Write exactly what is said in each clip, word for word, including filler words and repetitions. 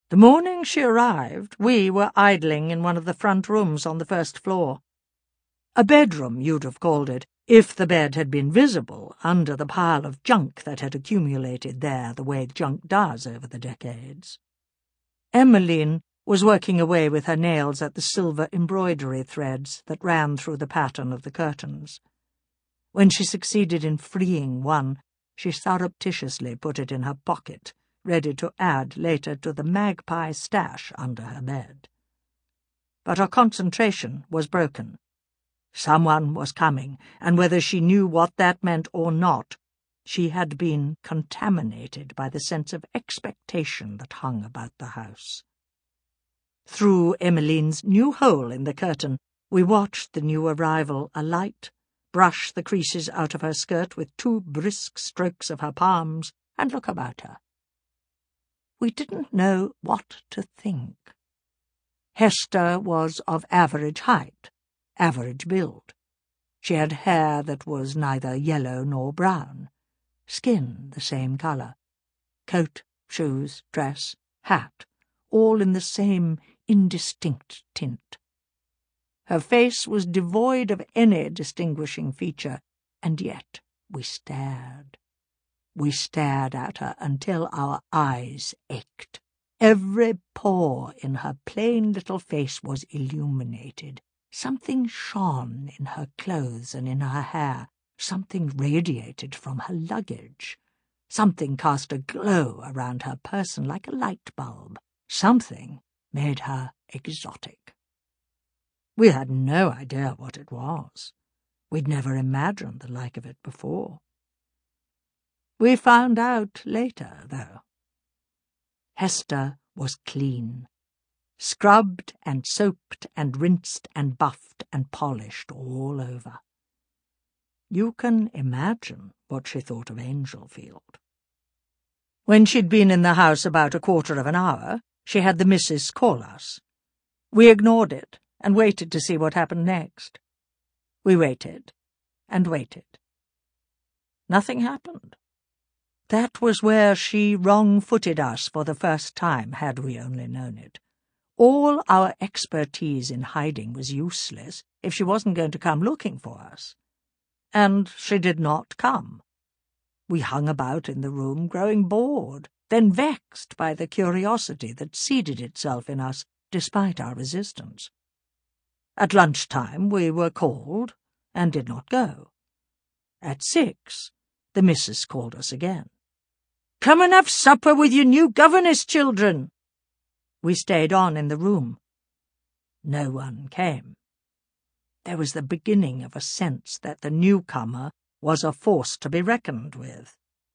The morning she arrived, we were idling in one of the front rooms on the first floor. A bedroom, you'd have called it, if the bed had been visible under the pile of junk that had accumulated there the way junk does over the decades. Emmeline was working away with her nails at the silver embroidery threads that ran through the pattern of the curtains. When she succeeded in freeing one, she surreptitiously put it in her pocket, ready to add later to the magpie stash under her bed. But her concentration was broken. Someone was coming, and whether she knew what that meant or not, she had been contaminated by the sense of expectation that hung about the house. Through Emmeline's new hole in the curtain, we watched the new arrival alight, brush the creases out of her skirt with two brisk strokes of her palms, and look about her. We didn't know what to think. Hester was of average height, average build. She had hair that was neither yellow nor brown, skin the same colour, coat, shoes, dress, hat, all in the same indistinct tint. Her face was devoid of any distinguishing feature, and yet we stared. We stared at her until our eyes ached. Every pore in her plain little face was illuminated. Something shone in her clothes and in her hair. Something radiated from her luggage. Something cast a glow around her person like a light bulb. Something made her exotic. We had no idea what it was. We'd never imagined the like of it before. We found out later, though. Hester was clean, scrubbed and soaped and rinsed and buffed and polished all over. You can imagine what she thought of Angelfield. When she'd been in the house about a quarter of an hour, she had the missus call us. We ignored it and waited to see what happened next. We waited and waited. Nothing happened. That was where she wrong-footed us for the first time, had we only known it. All our expertise in hiding was useless if she wasn't going to come looking for us. And she did not come. We hung about in the room, growing bored, then vexed by the curiosity that seeded itself in us despite our resistance. At lunchtime we were called and did not go. At six, the missus called us again. "Come and have supper with your new governess, children." We stayed on in the room. No one came. There was the beginning of a sense that the newcomer was a force to be reckoned with.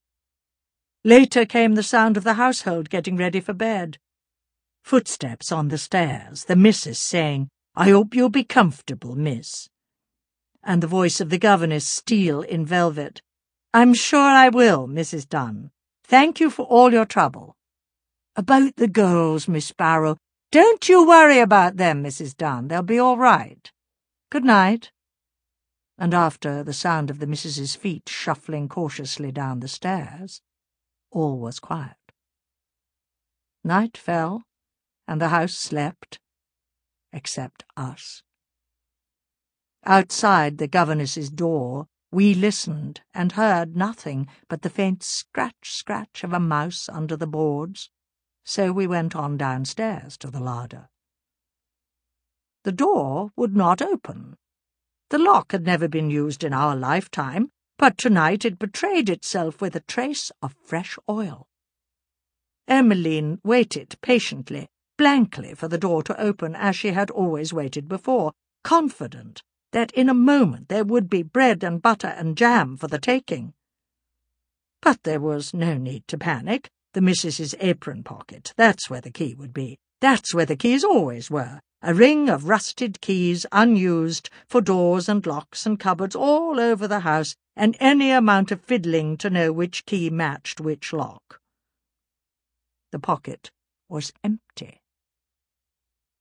Later came the sound of the household getting ready for bed. Footsteps on the stairs, the missus saying, "I hope you'll be comfortable, miss." And the voice of the governess, steel in velvet, "I'm sure I will, Missus Dunn. Thank you for all your trouble." "About the girls, Miss Barrow, don't you worry about them, Missus Dunn. They'll be all right. Good night." And after the sound of the missus's feet shuffling cautiously down the stairs, all was quiet. Night fell, and the house slept, except us. Outside the governess's door, we listened and heard nothing but the faint scratch-scratch of a mouse under the boards, so we went on downstairs to the larder. The door would not open. The lock had never been used in our lifetime, but tonight it betrayed itself with a trace of fresh oil. Emmeline waited patiently, blankly, for the door to open as she had always waited before, confident that in a moment there would be bread and butter and jam for the taking. But there was no need to panic. The missus's apron pocket, that's where the key would be. That's where the keys always were. A ring of rusted keys, unused, for doors and locks and cupboards all over the house, and any amount of fiddling to know which key matched which lock. The pocket was empty.